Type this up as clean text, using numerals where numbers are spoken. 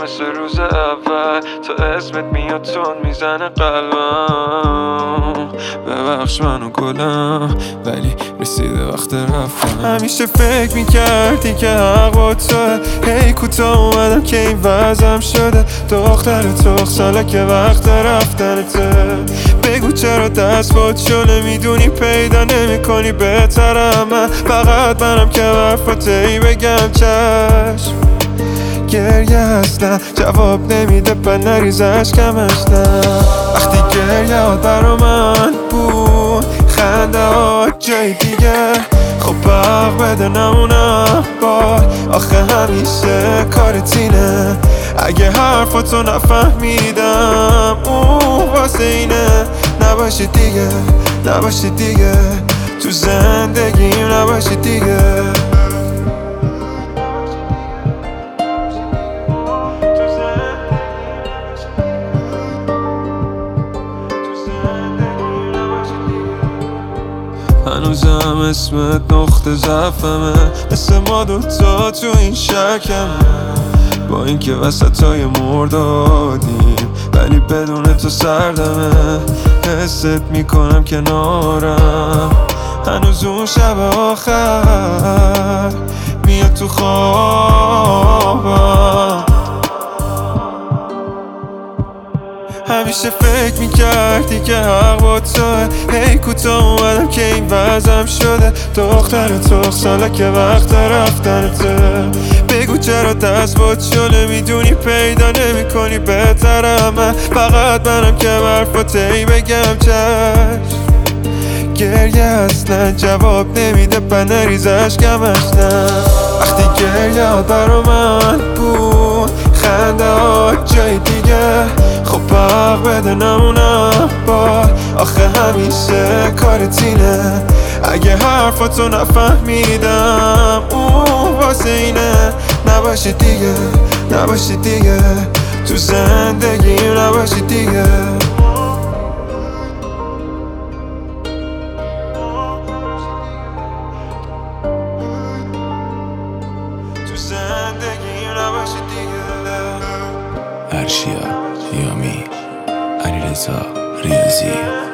مثل روز اول تا اسمت میاد تون میزنه قلبم. ببخش منو گلم ولی رسیده وقت رفتن. همیشه فکر میکردی که حق با توه، هی کوتاه اومدم که این وضعم شده. دختر تخ ساله که وقت رفتنته. بگو چرا دست بادشو نمیدونی پیدا نمی کنی بهترم. من فقط منم که برفاتی بگم چشم. گریه اصلا جواب نمیده پر نریز اشکم اشتم. وقتی گریه ها برا من بود خنده ها جای دیگه. خب حق بده نمونم بار آخه همیشه کارت اینه. اگه حرفاتو نفهمیدم اون واسه اینه. نباشی دیگه نباشی دیگه تو زندگیم نباشی دیگه. هنوزم اسمت نقطه ضعفمه، مثل ما دوتا تو این شکمه. با اینکه وسطای مردادیم ولی بدون تو سردمه. حست میکنم کنارم هنوز اون شب آخر میاد تو خوابم. همیشه فکر میکردی که حق با توه، هی کوتاه اومدم که این وضعم شده. دختر تخ ساله که وقت رفتنته. بگو چرا دست بادشو نمیدونی پیدا نمی کنی بهترم. من فقط منم که برفاتی بگم چشم. گریه اصلا جواب نمیده پر نریز اشکم اشتم. وقتی گریه ها برا من بود خنده ها جای دیگه. خب حق بده نمونم بار آخه همیشه کارت اینه. اگه حرفاتو نفهمیدم اون واسه اینه. نباشی دیگه نباشی دیگه تو زندگیم نباشی دیگه. تو زندگیم نباشی دیگه. ارشیا یامی علیرضا ریاضی